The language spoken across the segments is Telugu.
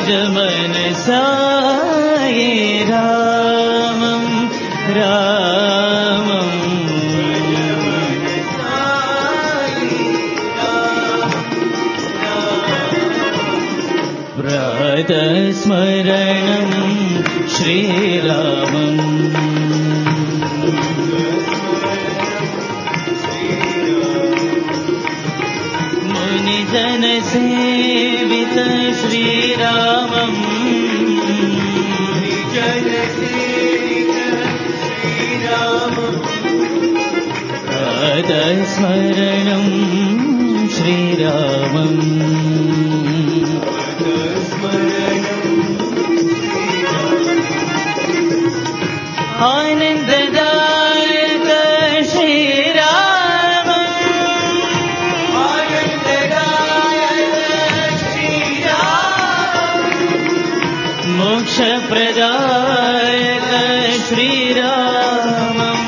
भज मनसा ये रामं रामं प्रातस्मरणं श्रीरामम् मुनिजनसेवित श्रीरामम् प्रातस्मरणं श्रीरामम् आनन्ददायक श्रीरामम् मोक्षप्रदायक श्रीरामम्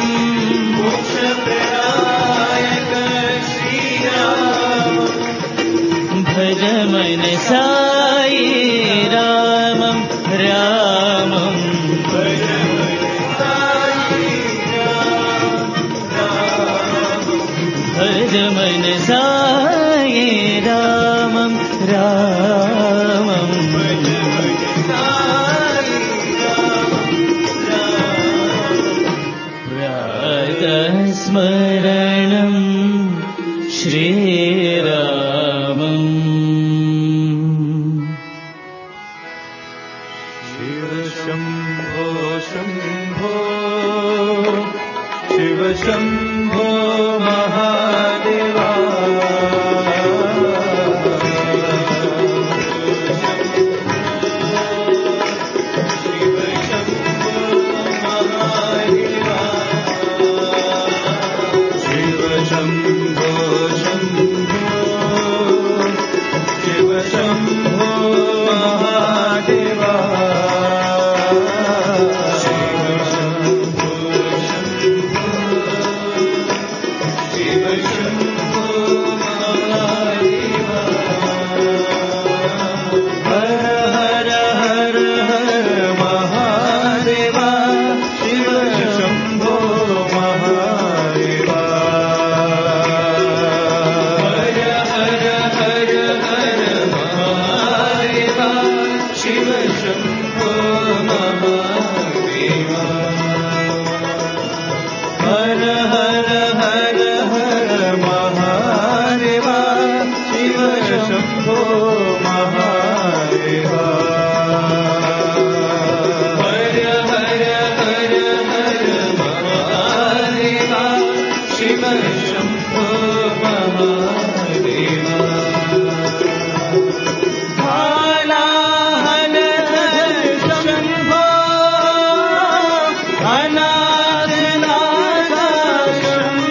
भज मनसा ये रामं रामं भज मनसा ये रामं रामं प्रातस्मरणं श्रीरामम् शिव शम्भो शम्भो शिव शम्भो महादेवा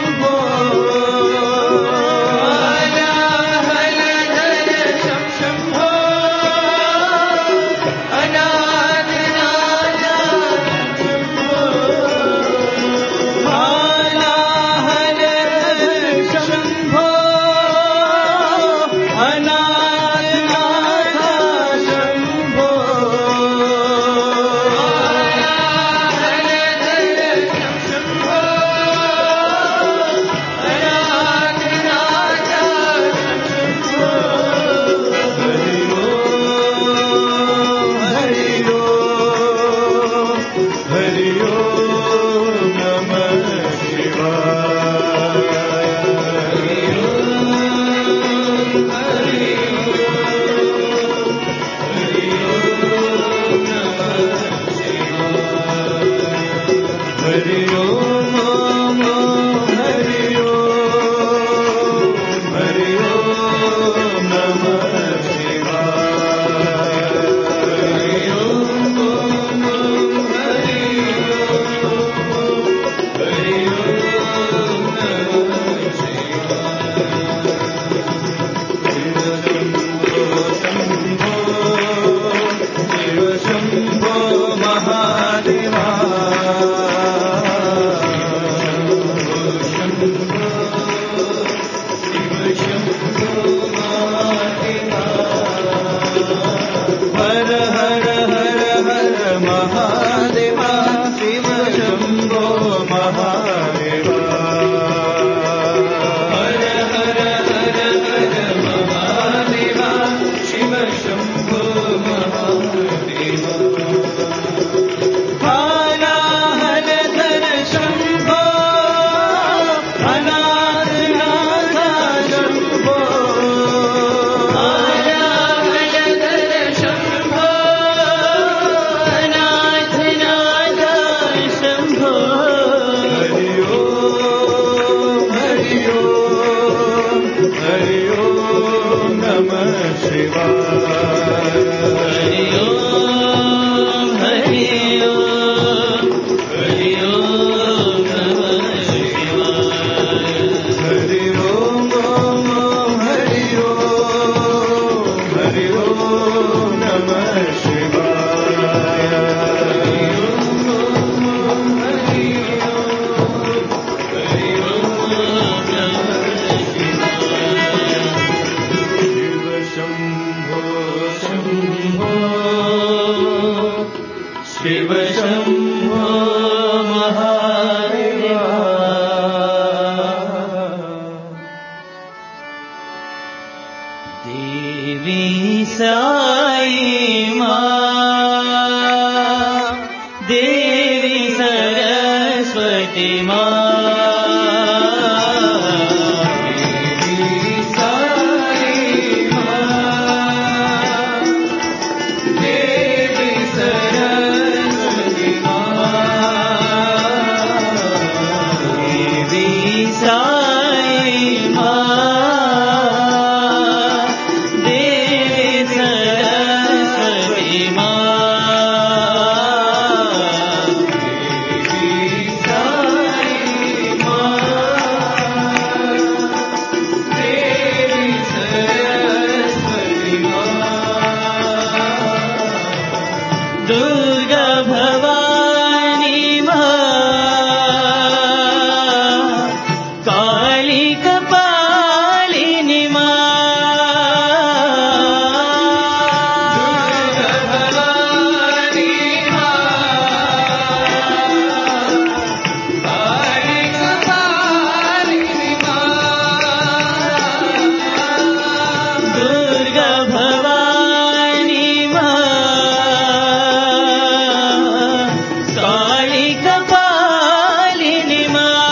शम्भो नमः शिवाय हरि ओम हरि ओम हरि ओम नमः शिवाय हरि ओम ओम ओम हरि ओम नमः शिवाय शिव शंभो महादेवा देवी साई माँ देवी सरस्वती माँ दुर्गा भवानी माँ काली कपालिनी दुर्गा भवानी काली कपालिनी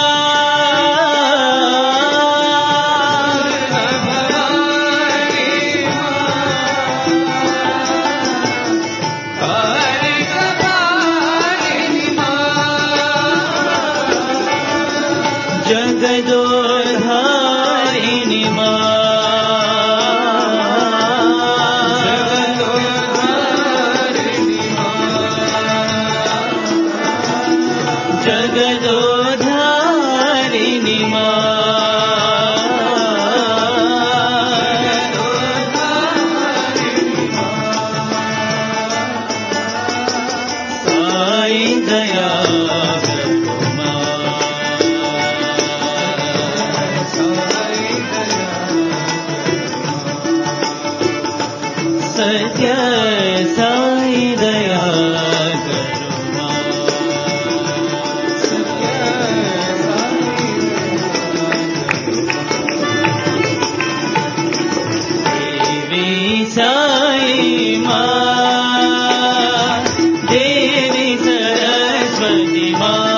जगदोधारिणी जगदोधारिणी साई दया सत्य साई दया साई माँ देवी सरस्वती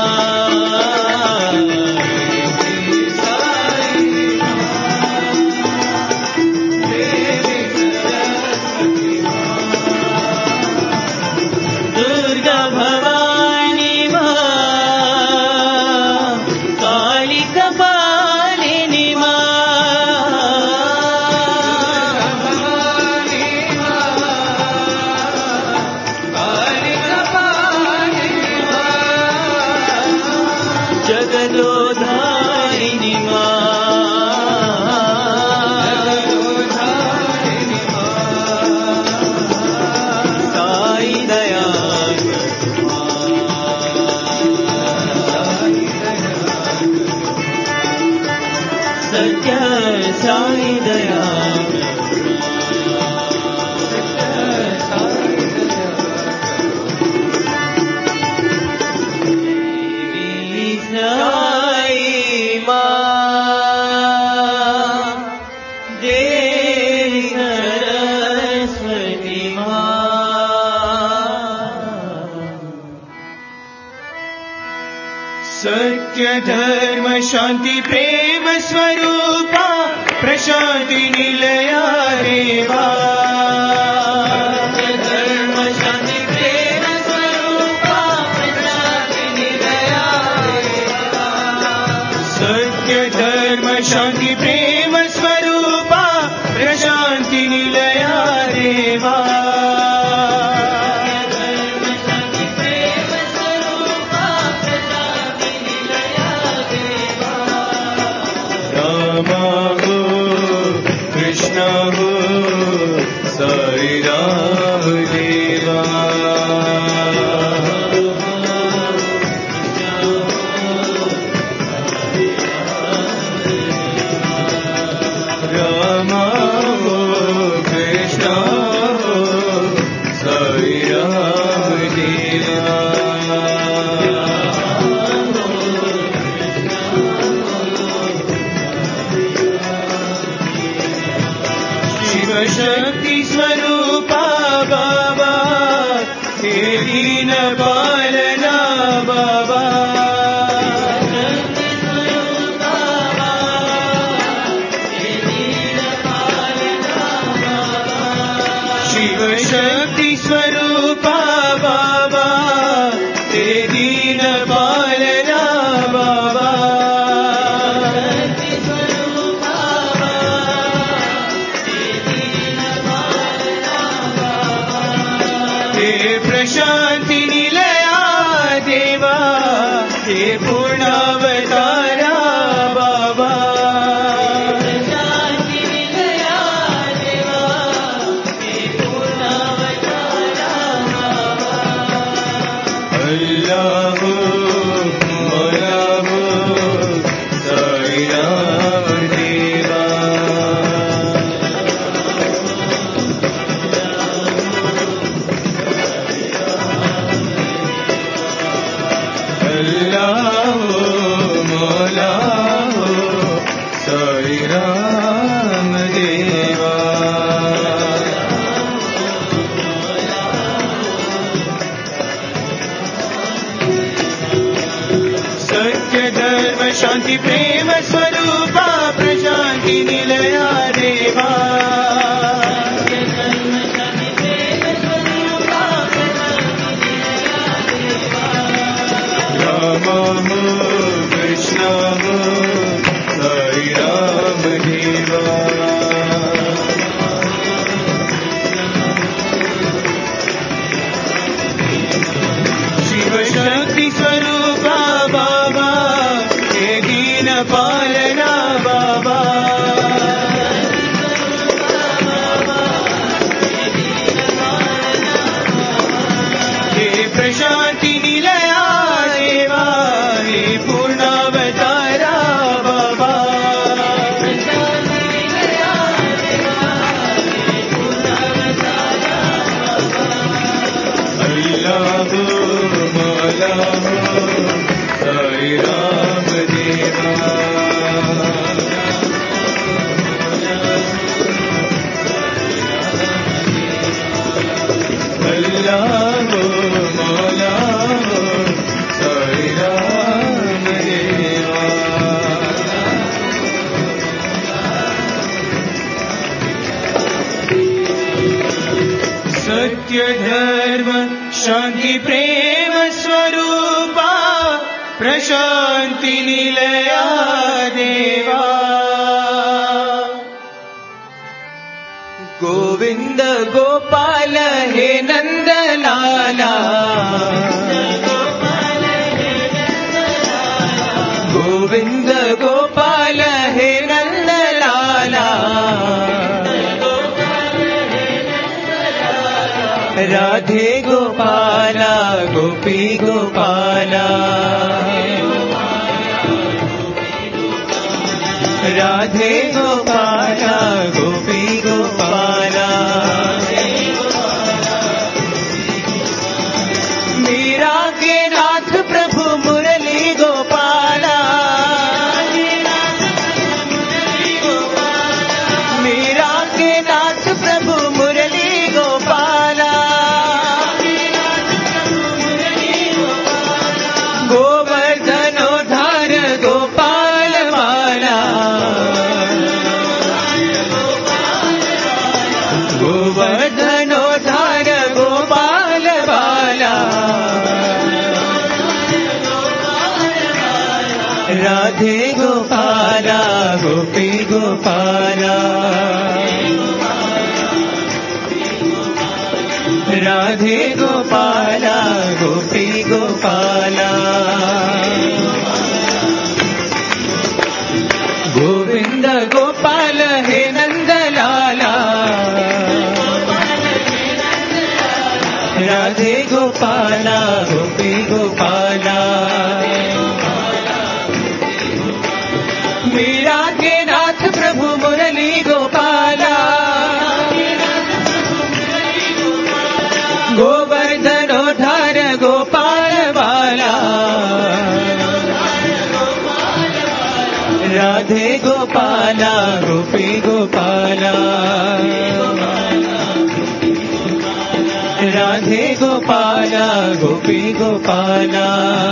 दुर्गा भवानी काली कपालिनी जगदोधारिणी साई दया सत्य साई दया देवी सरस्वती सत्य धर्म शांति प्रेम स्वरूपा प्रशांति निलया देवा धर्म शांति प्रेम स्वरूपा प्रशांति निलया सत्य धर्म शांति प्रेम स्वरूपा प्रशांति हो साई राम देवा रामा हो कृष्णा हो साई राम देवा शक्ति स्वरूपा बाबा हे दीन पालना बाबा शिव शक्ति स्वरूपा बाबा हे दीन पालना बाबा प्रशांति निलया देवा हे पूर्णावतारा बाबा प्रशांति निलया देवा हे पूर्णावतारा बाबा अल्लाह मौला हो साई राम देवा अल्लाह मौला हो साई राम देवा सत्य धर्म शांति प्रेम स्वरूपा प्रशांति निलया देवा राम हो कृष्ण हो साई राम देवा शिव शक्ति स्वरूपा बाबा हे दीन पालना बाबा हे प्रशांति निलया देवा हे पूर्णावतारा बाबा अल्लाह मौला हो साई राम देवा अल्लाह मौला हो साई राम देवा सत्य धर्म शांति प्रेम स्वरूपा प्रशांति निलया देवा गोविंद गोपाल हे नंदलाला गोविंद गोपाल हे नंदलाला राधे गोपाला गोपी गोपाला राधे गोपाला गोपी गोपाला मीरा के नाथ प्रभु मुरली गोपाला मीरा के नाथ प्रभु मुरली गोपाला गोवर्धनोद्धार गोपाल माला गोवर्धनोद्धार गोपाल बाला राधे गोपाला गोपी गोपाला राधे गोपाला गोपी गोपाला गोविंद गोपाल हे नंदलाला गोपाला गोपी गोपाला मीरा के नाथ प्रभु मुरली गोपाला गोवर्धनोद्धार गोपाल बाला राधे गोपाला गोपी गोपाला राधे गोपाला गोपी गोपाला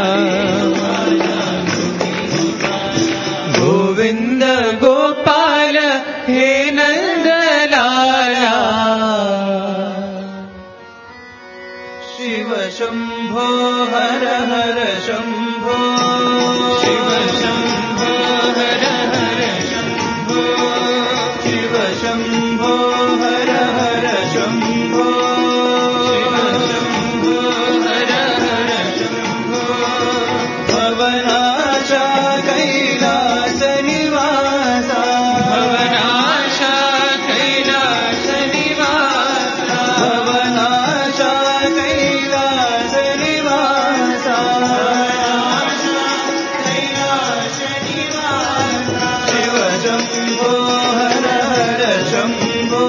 गोविंद गोपाल हे नंदलाला शिव शंभो हर हर शंभो शिव शंभो हर हर शंभो शिव शंभो हर हर शंभो शिव शंभो हर हर शंभो भवनाशा कैलास निवासा भवनाशा कैलास निवासा भवनाशा कैलास निवासा कैलास निवासा शिव शंभो हर हर शंभो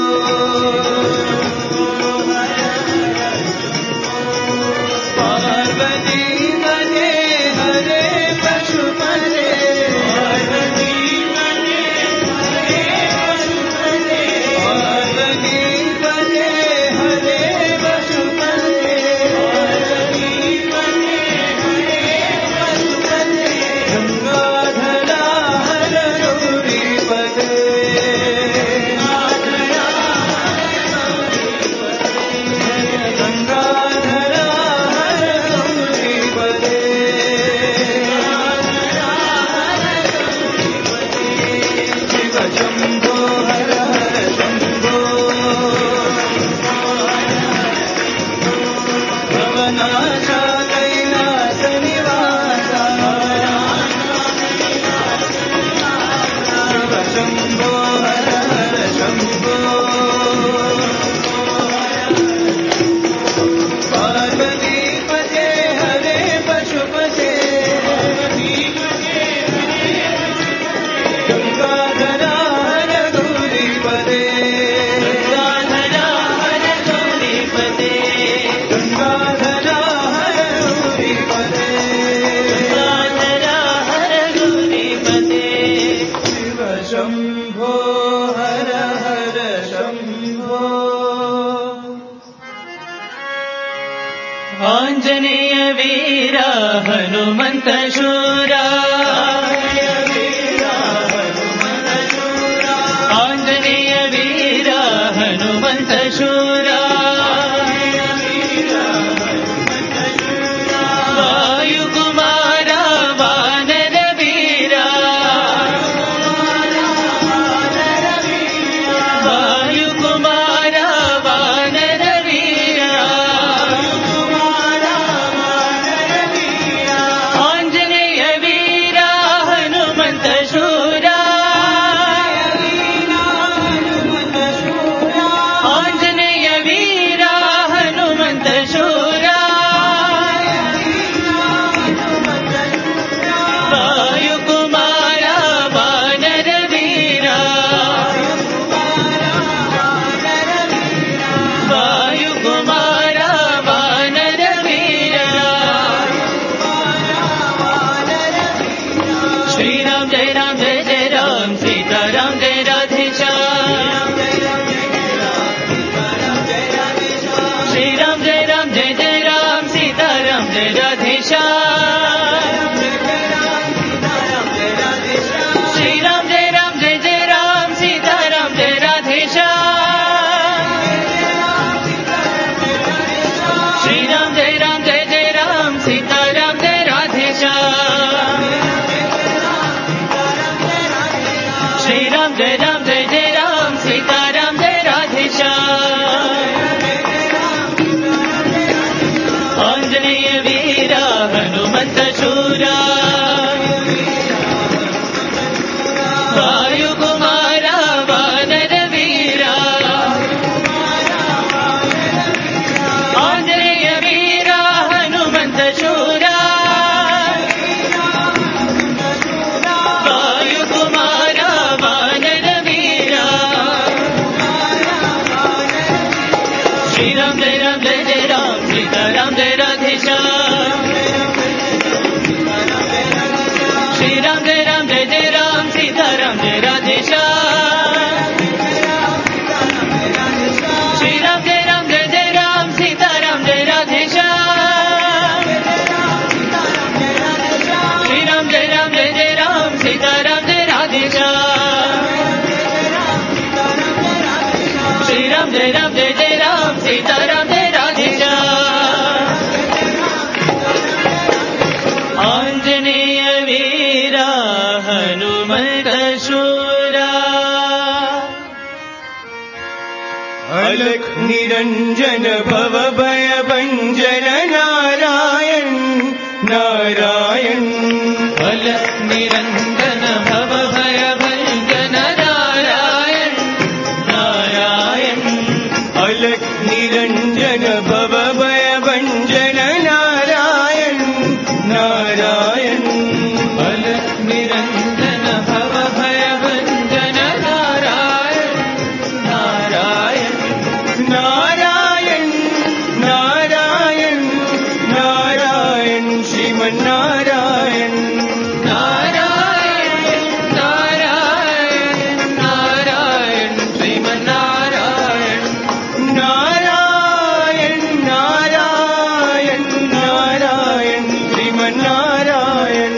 पार्वती पदे हरे पशुपते पार्वती पदे हरे पशुपते पार्वती पदे हरे पशुपते पार्वती पदे हरे पशुपते गंगाधरा हर गौरी पदे गंगाधरा हर गौरी पदे शिव शंभो हर हर शंभो भवनाशा कैलास निवासा शिव शंभो हर हर शंभो पार्वती पते हरे पशुपते गंगाधरा हर गौरी पदे गंगाधरा हर गौरी पदे गंगाधरा हर गौरी पदे गंगाधरा हर गौरी पदे शिव शंभो हर हर शंभो आंजनेय वीरा हनुमंत शूरा आंजनेय वीरा हनुमंत शूरा वायुकुमारा वानर वीरा वायुकुमारा वानर वीरा आंजनेय वीरा राम जय राम जय जय राम सीताराम जय राधे श्याम आंजनेय वीरा हनुमत शूरा अलख निरंजन भव भय भंजन नारायण नारायण अलख निरंजन भव भय भंजन नारायण नारायण अलख निरंजन भव भय भंजन नारायण नारायण अलख निरंजन भव भय भंजन नारायण नारायण नारायण नारायण नारायण श्रीमन्नारायण नारायण नारायण नारायण श्रीमन्नारायण नारायण नारायण नारायण श्रीमन्नारायण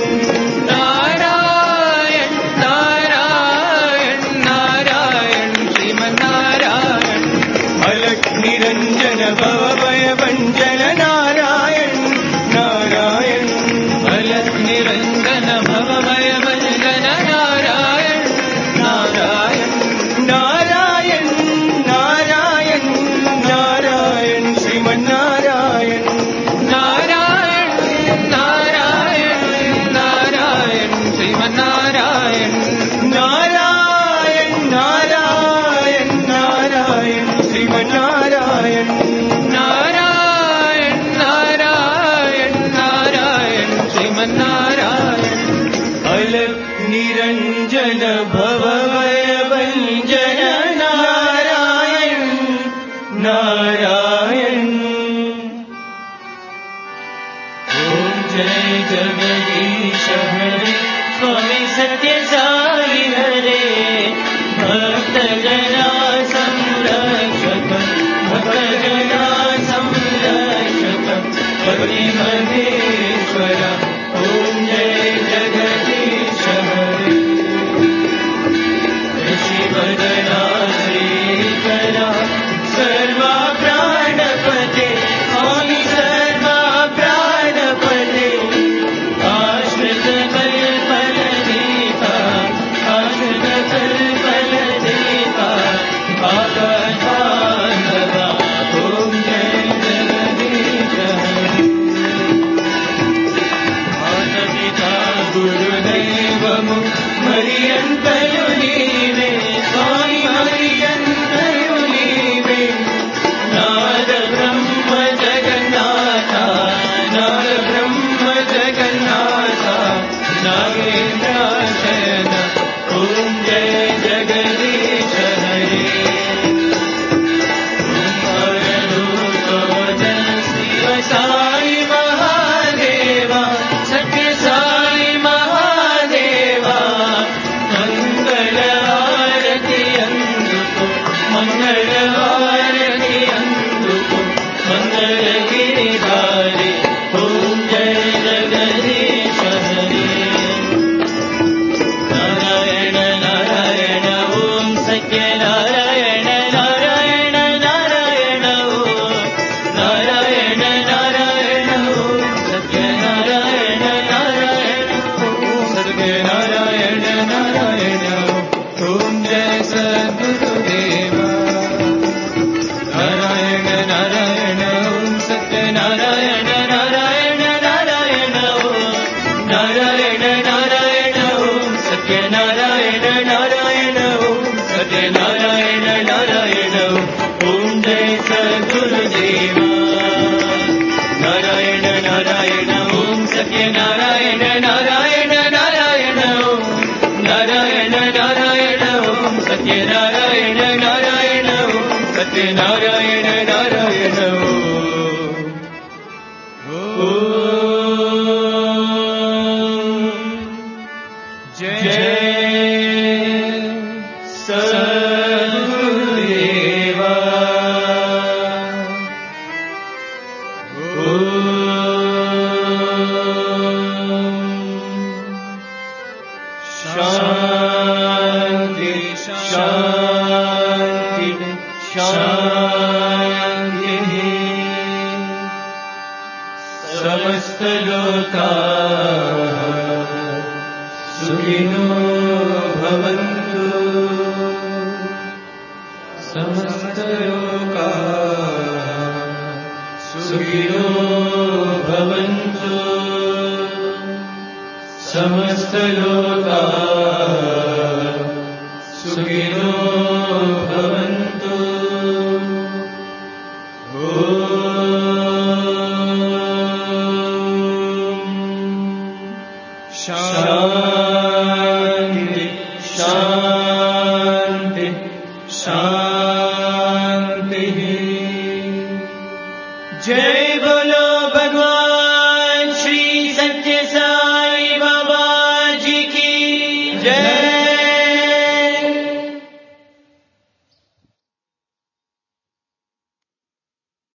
नारायण नारायण नारायण श्रीमन्नारायण अलख निरंजन भव भय भंजन नारायण नारायण अलख निरंजन भव भय भंजन नारायण नारायण नारायण नारायण नारायण श्रीमन्नारायण नारायण नारायण नारायण श्रीमन्नारायण नारायण नारायण नारायण श्रीमन्नारायण नारायण नारायण नारायण श्रीमन्नारायण अलख निरंजन भव भय भंजन नारायण नारायण ओम जय जगदीश हरे स्वामी सत्य साई हरे भक्त जना संरक्षक भक्त जना संरक्षक पति महेश्वर ओम जय जगदीश हरे ऋषिवदना श्रीकरा सर्वा प्राणपते स्वामी सर्वा प्राणपते आश्रित कल्पलदीपा आश्रित कल्पलदीपा आगतान्धवा ओम जय जगदीश हरे माता-पिता गुरुदैवము మరియంతయు నీవే స్వామి మరియంతయు నీవే నాద బ్రహ్మ జగన్నాథ నాద బ్రహ్మ జగన్నాథ నాగేంద్ర శయన ఓం జయ జగదీశ హరే శివ సాయి మహాదేవ సత్య సాయి మహాదేవ మంగళహారతి అందుకు మంగళహారతి అందుకు మంగళగిరిధారి ఓం జయ జగదీశ హరే నారాయణ నారాయణ ఓం సత్యనారాయణ నారాయణ నారాయణ ఓం నారాయణ నారాయణ ఓం సత్యనారాయణ నారాయణ ఓం సత్యనారాయణ నారాయణ ఓం జయ సద్గురుదేవా నారాయణ నారాయణ ఓం సత్యనారాయణ నారాయణ నారాయణ ఓం నారాయణ నారాయణ ఓం సత్యనారాయణ నారాయణ ఓం సత్యనారాయణ నారాయణ ఓం జయ సద్గురుదేవా నారాయణ నారాయణ ఓం సత్యనారాయణ నారాయణ నారాయణ ఓం నారాయణ నారాయణ ఓం సత్యనారాయణ నారాయణ ఓం సత్యనారాయణ నారాయణ ఓం జయ సద్గురుదేవా శాంతి శాంతి शान्तिः समस्तलोकाः सुखिनो भवन्तु समस्तलोकाः सुखिनो भवन्तु समस्तलोकाः सुखिनो भवन्तु शान्ति शान्ति शान्ति